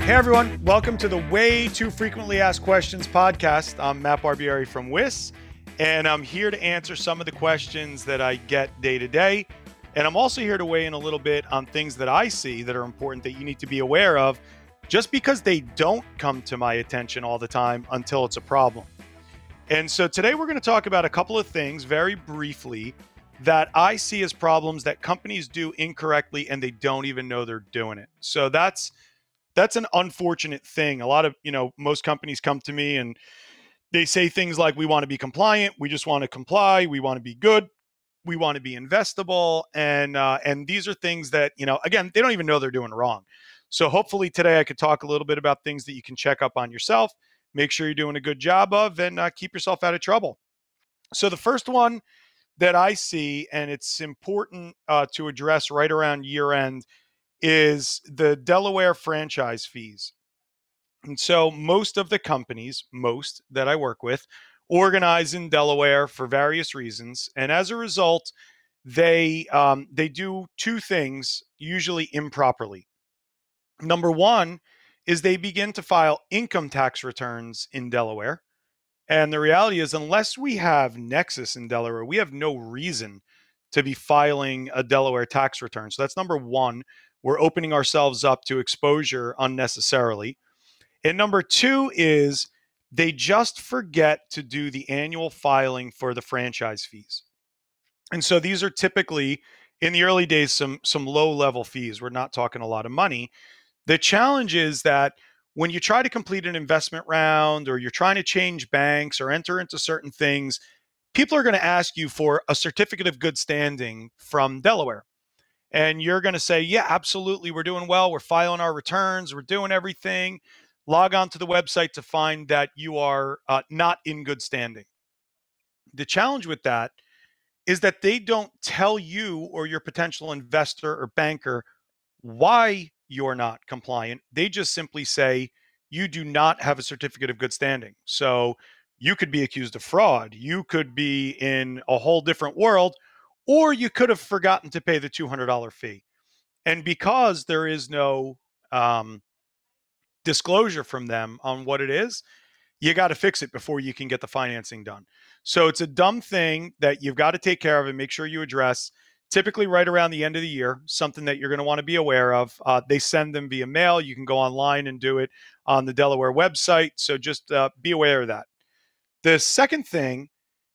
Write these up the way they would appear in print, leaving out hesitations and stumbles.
Hey everyone, welcome to the Way Too Frequently Asked Questions podcast. I'm Matt Barbieri from WIS, and I'm here to answer some of the questions that I get day to day. And I'm also here to weigh in a little bit on things that I see that are important that you need to be aware of, just because they don't come to my attention all the time until it's a problem. And so today we're going to talk about a couple of things very briefly that I see as problems that companies do incorrectly and they don't even know they're doing it. So that's an unfortunate thing. A lot of, most companies come to me and they say things like, we want to be compliant. We just want to comply. We want to be good. We want to be investable. And these are things that, again, they don't even know they're doing wrong. So hopefully today I could talk a little bit about things that you can check up on yourself, make sure you're doing a good job of, and keep yourself out of trouble. So the first one that I see, and it's important to address right around year end, is the Delaware franchise fees. And so most of the companies, most that I work with, organize in Delaware for various reasons. And as a result, they do two things, usually improperly. Number one is they begin to file income tax returns in Delaware. And the reality is, unless we have Nexus in Delaware, we have no reason to be filing a Delaware tax return. So that's number one. We're opening ourselves up to exposure unnecessarily. And number two is they just forget to do the annual filing for the franchise fees. And so these are typically, in the early days, some low-level fees. We're not talking a lot of money. The challenge is that when you try to complete an investment round or you're trying to change banks or enter into certain things, people are going to ask you for a certificate of good standing from Delaware. And you're going to say, yeah, absolutely, we're doing well. We're filing our returns. We're doing everything. Log on to the website to find that you are not in good standing. The challenge with that is that they don't tell you or your potential investor or banker why you're not compliant. They just simply say you do not have a certificate of good standing. So you could be accused of fraud. You could be in a whole different world, or you could have forgotten to pay the $200 fee. And because there is no disclosure from them on what it is, you got to fix it before you can get the financing done. So it's a dumb thing that you've got to take care of and make sure you address. Typically right around the end of the year, something that you're going to want to be aware of. They send them via mail. You can go online and do it on the Delaware website. So just be aware of that. The second thing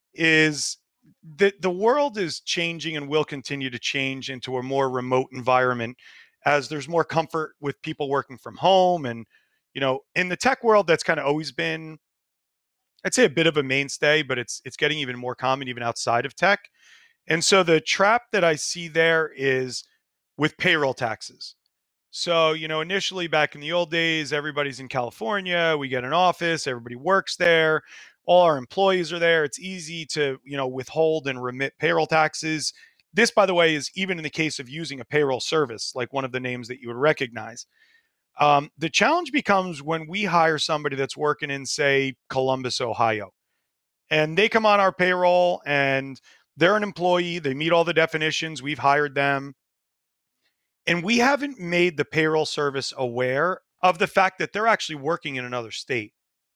is that the world is changing and will continue to change into a more remote environment as there's more comfort with people working from home. And, in the tech world, that's kind of always been, I'd say, a bit of a mainstay, but it's getting even more common even outside of tech. And so the trap that I see there is with payroll taxes. So, initially back in the old days, everybody's in California, we get an office, everybody works there, all our employees are there. It's easy to, withhold and remit payroll taxes. This, by the way, is even in the case of using a payroll service, like one of the names that you would recognize. The challenge becomes when we hire somebody that's working in, say, Columbus, Ohio, and they come on our payroll and they're an employee. They meet all the definitions. We've hired them. And we haven't made the payroll service aware of the fact that they're actually working in another state.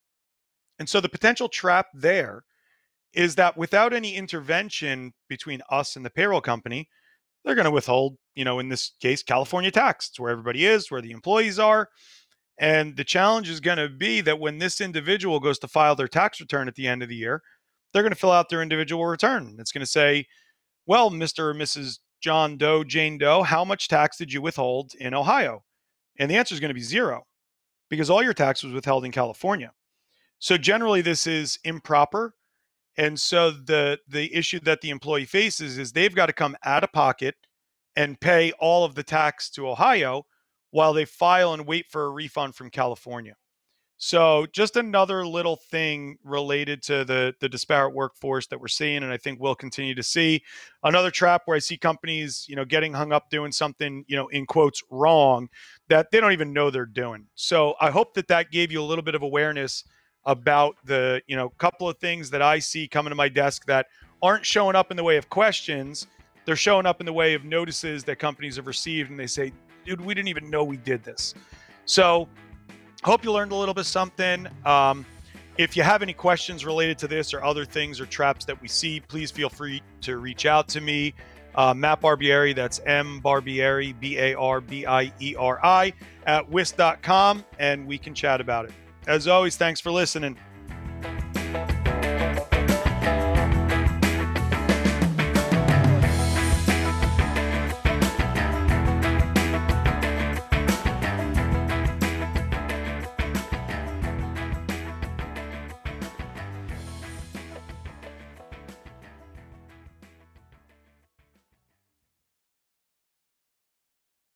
And so the potential trap there is that without any intervention between us and the payroll company, they're going to withhold, in this case, California tax. It's where everybody is, where the employees are. And the challenge is going to be that when this individual goes to file their tax return at the end of the year, they're going to fill out their individual return. It's going to say, well, Mr. or Mrs. John Doe, Jane Doe, how much tax did you withhold in Ohio? And the answer is going to be zero, because all your tax was withheld in California. So generally this is improper. And so the issue that the employee faces is they've got to come out of pocket and pay all of the tax to Ohio while they file and wait for a refund from California. So just another little thing related to the disparate workforce that we're seeing, and I think we'll continue to see. Another trap where I see companies, getting hung up doing something, in quotes, wrong, that they don't even know they're doing. So I hope that gave you a little bit of awareness about the, couple of things that I see coming to my desk that aren't showing up in the way of questions. They're showing up in the way of notices that companies have received, and they say, dude, we didn't even know we did this. So Hope you learned a little bit something. If you have any questions related to this or other things or traps that we see, please feel free to reach out to me. Matt Barbieri, that's M Barbieri, Barbieri, at WIS.com, and we can chat about it. As always, thanks for listening.